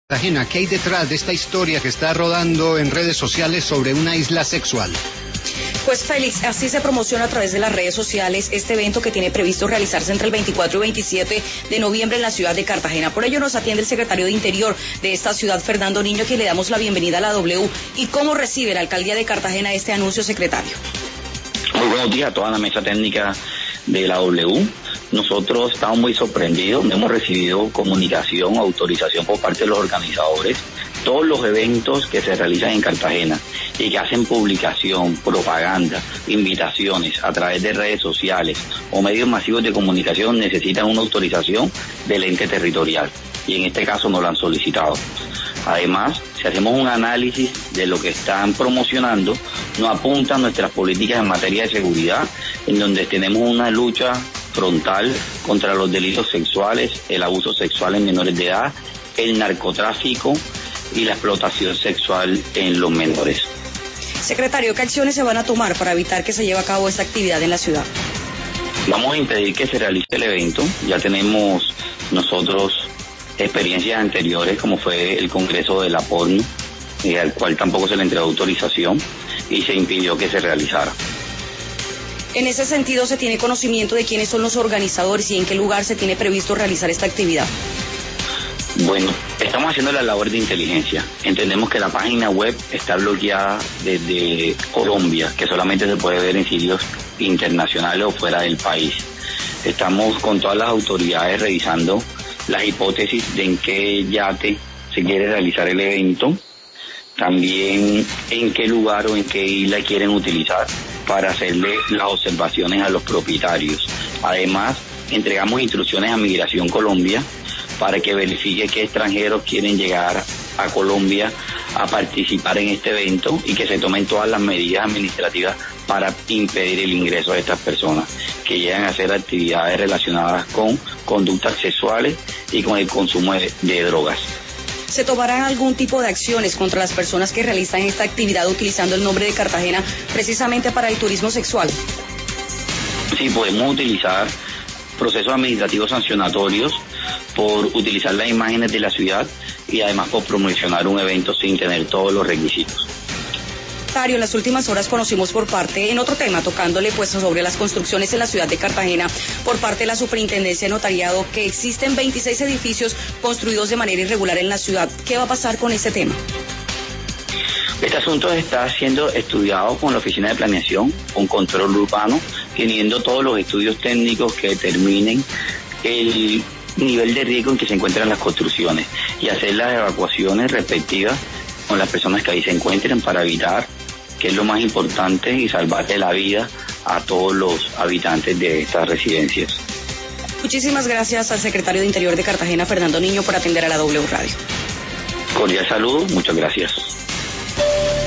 Cartagena, ¿qué hay detrás de esta historia que está rodando en redes sociales sobre una isla sexual? Pues Félix, así se promociona a través de las redes sociales este evento que tiene previsto realizarse entre el 24 y 27 de noviembre en la ciudad de Cartagena. Por ello nos atiende el secretario de Interior de esta ciudad, Fernando Niño, a quien le damos la bienvenida a la W. ¿Y cómo recibe la alcaldía de Cartagena este anuncio, secretario? Muy buenos días a toda la mesa técnica de la W. Nosotros estamos muy sorprendidos, hemos recibido comunicación, autorización por parte de los organizadores. Todos los eventos que se realizan en Cartagena y que hacen publicación, propaganda, invitaciones a través de redes sociales o medios masivos de comunicación necesitan una autorización del ente territorial y en este caso nos lo han solicitado. Además, si hacemos un análisis de lo que están promocionando, nos apuntan nuestras políticas en materia de seguridad, en donde tenemos una lucha frontal contra los delitos sexuales, el abuso sexual en menores de edad, el narcotráfico y la explotación sexual en los menores. Secretario, ¿qué acciones se van a tomar para evitar que se lleve a cabo esta actividad en la ciudad? Vamos a impedir que se realice el evento. Ya tenemos nosotros experiencias anteriores, como fue el Congreso de la Porno, al cual tampoco se le entregó autorización y se impidió que se realizara. En ese sentido, ¿se tiene conocimiento de quiénes son los organizadores y en qué lugar se tiene previsto realizar esta actividad? Bueno, estamos haciendo la labor de inteligencia. Entendemos que la página web está bloqueada desde Colombia, que solamente se puede ver en sitios internacionales o fuera del país. Estamos con todas las autoridades revisando las hipótesis de en qué yate se quiere realizar el evento, también en qué lugar o en qué isla quieren utilizar para hacerle las observaciones a los propietarios. Además, entregamos instrucciones a Migración Colombia para que verifique qué extranjeros quieren llegar a Colombia a participar en este evento y que se tomen todas las medidas administrativas para impedir el ingreso de estas personas que llegan a hacer actividades relacionadas con conductas sexuales y con el consumo de drogas. ¿Se tomarán algún tipo de acciones contra las personas que realizan esta actividad utilizando el nombre de Cartagena precisamente para el turismo sexual? Sí, podemos utilizar procesos administrativos sancionatorios por utilizar las imágenes de la ciudad y además por promocionar un evento sin tener todos los requisitos. En las últimas horas conocimos en otro tema, tocándole pues sobre las construcciones en la ciudad de Cartagena, por parte de la Superintendencia de Notariado, que existen 26 edificios construidos de manera irregular en la ciudad. ¿Qué va a pasar con ese tema? Este asunto está siendo estudiado con la Oficina de Planeación, con Control Urbano, teniendo todos los estudios técnicos que determinen el nivel de riesgo en que se encuentran las construcciones y hacer las evacuaciones respectivas con las personas que ahí se encuentren para evitar, que es lo más importante, y salvarle la vida a todos los habitantes de estas residencias. Muchísimas gracias al secretario de Interior de Cartagena, Fernando Niño, por atender a la W Radio. Cordial saludo, muchas gracias.